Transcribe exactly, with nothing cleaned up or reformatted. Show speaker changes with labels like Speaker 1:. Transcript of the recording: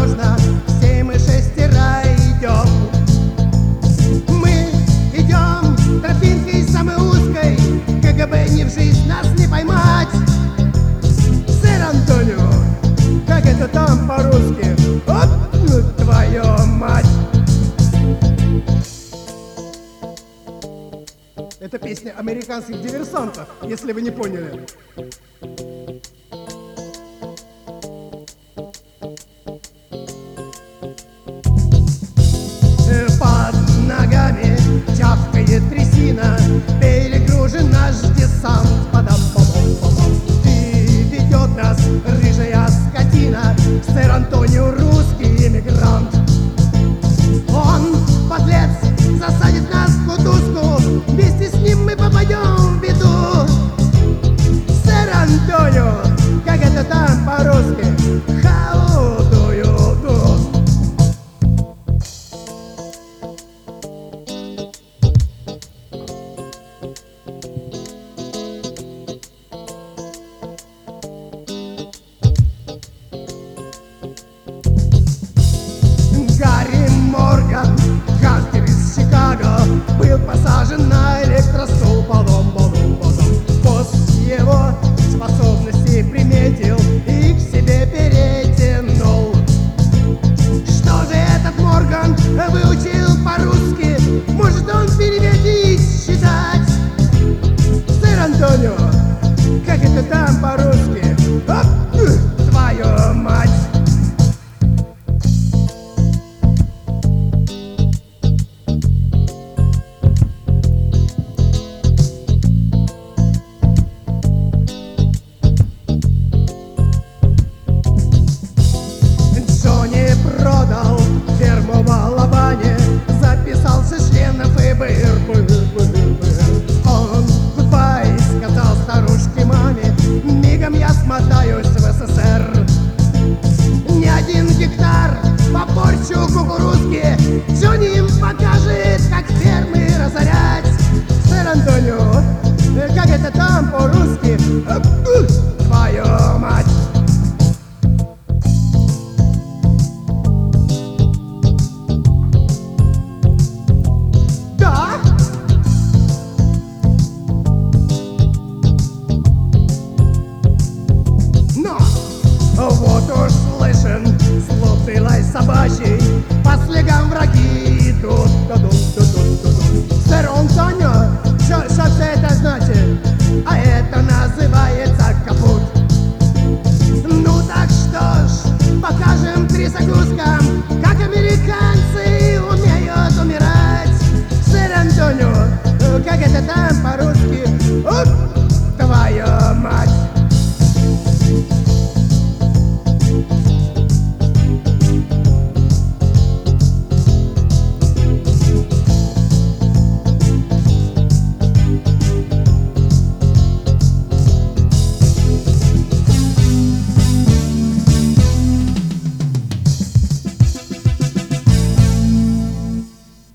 Speaker 1: осторожно, все мы шестеро идем. Мы идем тропинкой самой узкой, КГБ ни в жизнь нас не поймать. Сэр-Антонио, как это там по-русски? Оп, ну твою мать! Это песня американских диверсантов, если вы не поняли. Под ногами чавкает трясина, перегружен наш десант. Падам-падам-падам. И ведет нас рыжая скотина, Сэр-Антонио русский эмигрант. Он, подлец, засадит нас в кутузку, вместе с ним мы попадем в беду. Сэр-Антонио, как это там по-русски? How do you do? Гарри Морган, гангстер из Чикаго, был посажен на электростул. Потом, потом, потом босс его способности приметил и к себе перетянул. Что же этот Морган выучил по-русски? Может он переводить, считать? Сэр-Антонио, как это там по-русски? Оп, твою мать! Джонни продал ферму в Алабаме, записался член ФБР. Он гудбай сказал старушке маме: мигом я смотаюсь в СССР. Ни один гектар попорчу кукурузки, Джонни им покажет, как фермы разорять. Сэр-Антонио, как это там по-русски? Твою мать! Вот уж слышен злобный лай собачий, по слегам враги идут. Сэр-Антонио, что все это значит? А это называется капут. Ну так что ж, покажем три загрузка.